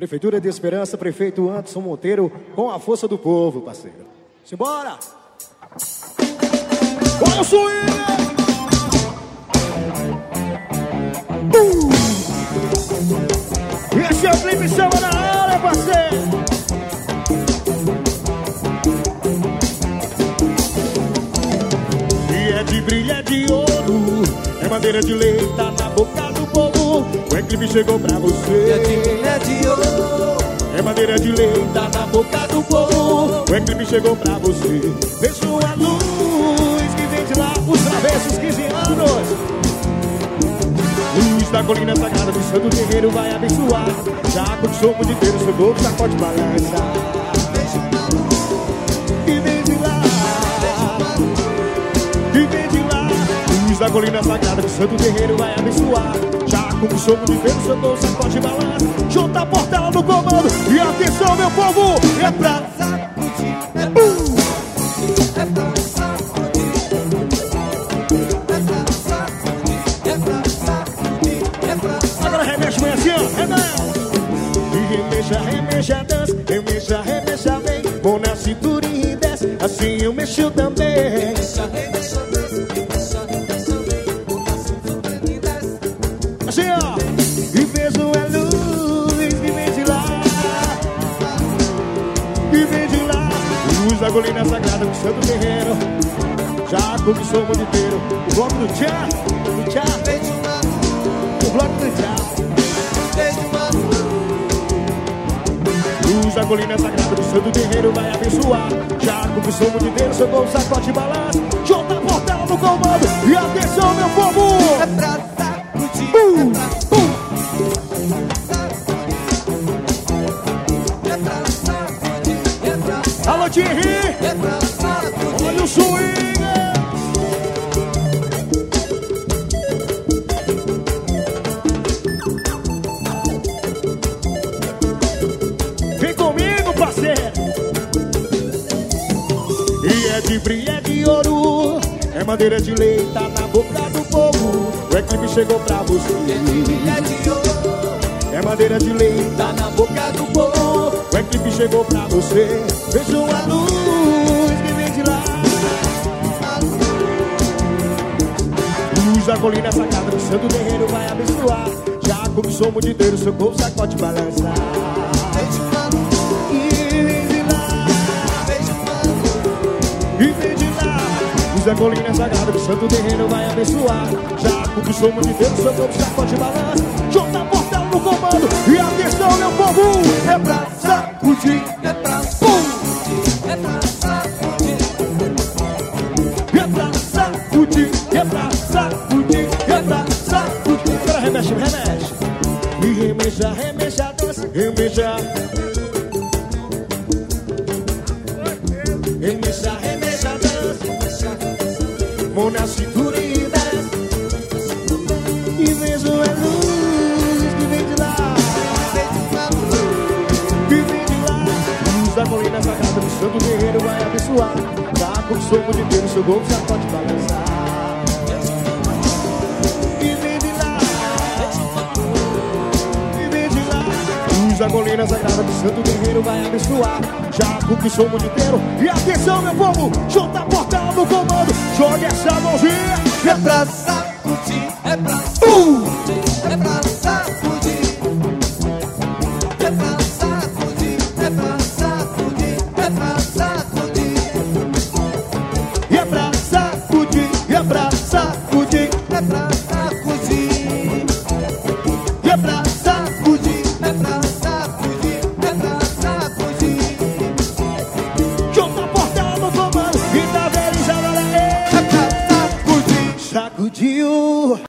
Prefeitura de Esperança, prefeito Anderson Monteiro, com a força do povo, parceiro. Simbora! Olha o swing! Esse é o clipe Chama na área, parceiro! E é de brilho, é de ouro, é madeira de lei, tá na boca do povo. O Eclipse chegou pra você. É de brilho, é de ouro, é madeira de lei, tá na boca do povo. O Eclipse chegou pra você. Veja a luz que vem de lá, os travessos 15 anos. Luz da colina sagrada do santo guerreiro vai abençoar. Já com o som de inteiro, seu corpo sacode balança. Que vem de lá, que vem de lá. Luz da colina sagrada do santo guerreiro vai abençoar. Já com o som de inteiro, seu corpo sacode balança. Junta a portela no comando e atenção, meu povo, é pra sacudir, é pra sacudir, é pra sacudir, é pra sacudir, é pra sacudir, é pra sacudir. Agora remexe, vem assim, ó, remexe. E remexa, remexa, dança, remexa, remexa, vem. Mão na cintura e desce, assim eu mexo também. Remexa, remexa, dança, remexa, remexa, vem. Mão na cintura e desce. Assim, ó. E vejo a luz que vem de lá, que vem de lá. Luz da colina sagrada do santo guerreiro. Já começou o mundo inteiro. O bloco do tchá, do tchá. Vejo uma O bloco do tchá. vejo uma Luz da colina sagrada do santo guerreiro vai abençoar. Já começou o mundo inteiro, seu gol sacode e balança. Junta a portela no comando e atenção, meu povo. é pra sacudir, é pra sacudir, é pra sacudir, é pra Alô, Thierry, é pra sacudir. olha o swing. Vem comigo, parceiro. E é de brilho, é de ouro, é madeira de lei, tá na boca do povo. O Eclipse chegou pra você. É de brilho, é de ouro, É madeira de lei, tá na boca do povo. o Eclipse chegou pra você. Veja a luz que vem de lá. Luz da colina sagrada do santo guerreiro vai abençoar. Já começou o mundo inteiro, seu corpo sacode e balança. Vejo uma luz, E vem de lá, vejo uma e vem de lá. Luz da colina sagrada do santo guerreiro vai abençoar. Já começou o mundo inteiro, seu corpo sacode e balança. Junta a portela no comando e atenção, meu povo. É pra sacudir, é pra sacudir, é pra sacudir. é pra sacudir, é pra sacudir, é pra sacudir. Agora remexe, remexe. E remexa, remexa, dança, remexa. Remexa, remexa, dança. Mão na cintura e desce. E vejo a luz que vem de lá, que vem de lá. Luz da colina sagrada do santo guerreiro vai abençoar. Já com o som de inteiro, seu gol sacode e balançar. E vem de lá, e vem de lá. Luz da colina sagrada do santo guerreiro vai abençoar. Já com o som inteiro. E atenção, meu povo, junta a portela no comando. Joga essa mãozinha. É pra sacudir, é pra sacudir, é pra sacudir. É pra sacudir, é pra sacudir, é pra sacudir. E é pra sacudir, e é pra sacudir, É pra sacudir, e é pra sacudir. é pra sacudir, é pra sacudir. Junta a portela no comando e tá vendo, já É pra sacudir. sacudiu.